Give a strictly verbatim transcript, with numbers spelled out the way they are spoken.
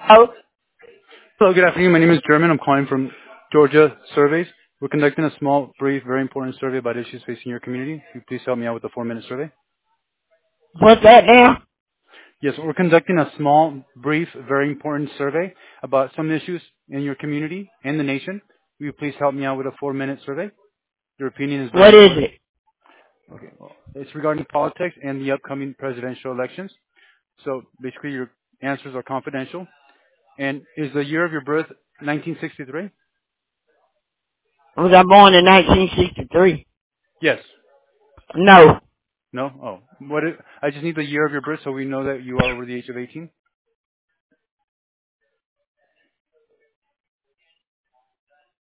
Oh, Hello, good afternoon. My name is German. I'm calling from Georgia Surveys. We're conducting a small, brief, very important survey about issues facing your community. Can you please help me out with the four-minute survey? what's that now? Yes, we're conducting a small, brief, very important survey about some issues in your community and the nation. Will you please help me out with a four-minute survey? Your opinion is very What is important. it? Okay, well, it's regarding politics and the upcoming presidential elections. So basically, your answers are confidential. And is the year of your birth nineteen sixty-three? Was I born in nineteen sixty-three? Yes. No. No? Oh. What is, I just need the year of your birth so we know that you are over the age of eighteen.